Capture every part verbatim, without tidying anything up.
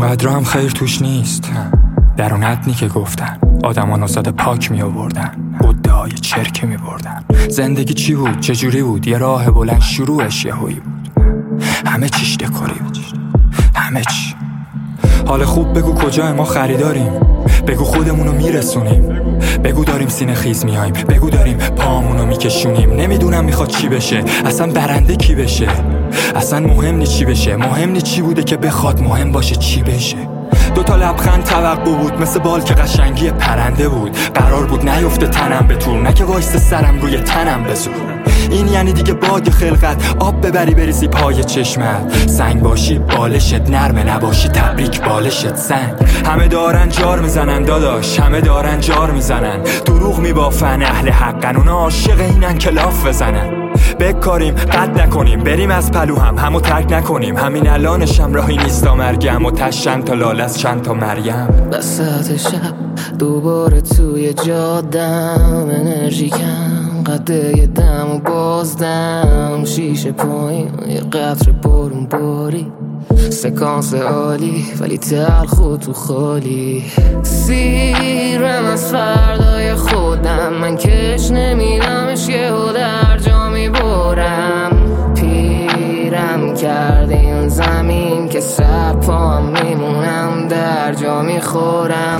اونقدر هم خیر توش نیست. در اون حدنی که گفتن آدمان آزاد پاک می آوردن، بوده های چرکی می بردن. زندگی چی بود؟ چجوری بود؟ یه راه بلند شروعش یهویی بود. همه چیش دکوری بود، همه چی. حال خوب بگو کجای ما خریداریم، بگو خودمونو میرسونیم، بگو داریم سینه خیز میایم، بگو داریم پامونو میکشونیم. نمیدونم میخواد چی بشه، اصلا برنده کی بشه، اصلا مهم نی چی بشه، مهم نی چی بوده که بخواد مهم باشه چی بشه. دوتا لبخند توقع بود مثل بال که قشنگی پرنده بود. قرار بود نیفته تنم به طول، نه که وایسته سرم روی تنم بزور. این یعنی دیگه باگ خلقت، آب ببری بریزی پای چشمت. سنگ باشی بالشت نرمه، نباشی تبریک بالشت سنگ. همه دارن جار میزنن داداش، همه دارن جار میزنن. دروغ میبافن اهل حقن، اونا عاشق اینن که لاف بزنن. بکاریم قد نکنیم، بریم از پلو هم همو ترک نکنیم. همین الانشم راهی نیستا مرگم و تشن تا لال از چند تا مریم. وسط شب دوباره توی جادم، انرژی کم قده دم و بازدم. شیشه پایین یه قطر بارون باری، سکانس عالی ولی تلخ و تو خالی. سیرم از فردای خودم، من کش نمیدمش یه و در جا میبرم. پیرم کرده این زمین که سر پام میمونم در جا میخورم.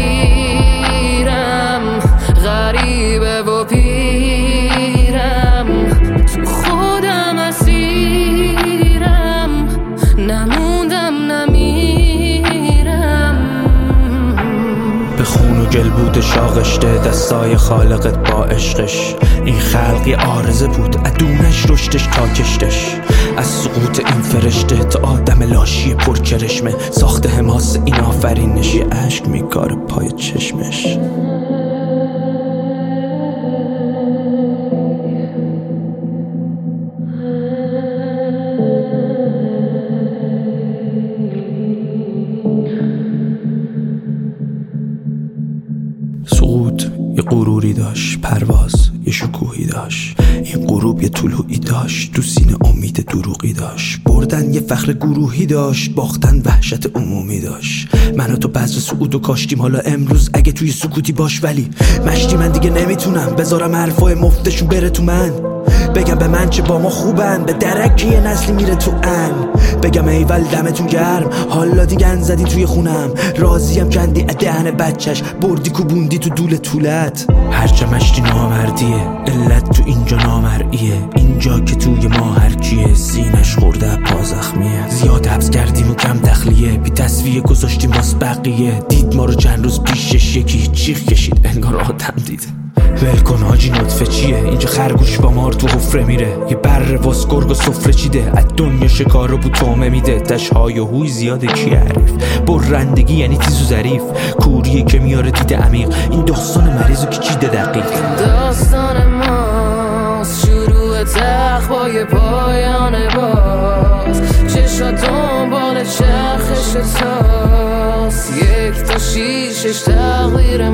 سیرم غریبه و پیرم، تو خودم اسیرم، نموندم نمیرم. به خون و گل بود شاغشته دستای خالقت با عشقش. این خلقی آرزه بود ادونش رشدش تا کشتش. از سقوط این فرشته تا آدم لاشی پرچرشمه، ساخته حماس این آفرینش. یه عشق میکاره پای چشمش. سقوط یه غروری داشت، پرواز یه شکوهی داشت. این غروب یه طلوعی داشت، تو سینه امید دروغی داشت. بردن یه فخر گروهی داشت، باختن وحشت عمومی داشت. من و تو بذر سعود و کاشتیم، حالا امروز اگه توی سکوتی باش. ولی مشتی من دیگه نمیتونم بذارم حرفای مفتشون بره تو من. بگم به من چه با ما خوبن، به درک یه نسلی میره تو ان. بگم ایول دمتون گرم، حالا دیگه ان زدین توی خونم. راضیم کندی دهن بچهش، بردی کوبوندی تو دول طولت. هرچه مشتی نامردیه، علت تو اینجا نامرئیه. اینجا که توی ما هرکیه، سینش خورده پا زخمیه. زیاد حبس کردیم و کم تخلیه، بی تصویه گذاشتیم باز بقیه. دید ما رو چند روز پیشش یکی چیخ کشید انگار آدم دیده. ول کن حاجی نطفه چیه، اینجا خرگوش با مار تو حفره میره. یه بر واس گرگ و سفره چیده، از دنیا شکار رو بوتومه میده. تشهای و هوی زیاده کی عریف، برندگی یعنی تیز و ظریف. کوریه که میاره دید عمیق، این داستان مریضو که چیده دقیق. داستان ماست شروع تخوای پایان باز. چشا دنبال چرخش تاست، یک تا شیشش تغییر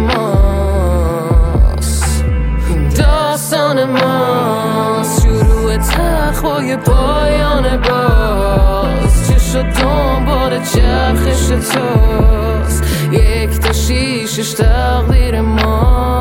ماست. داستان ماست شروع تخوای پایان باز. چشا دنبال چرخش تاست، یک تا شیشش تقدیر ماست.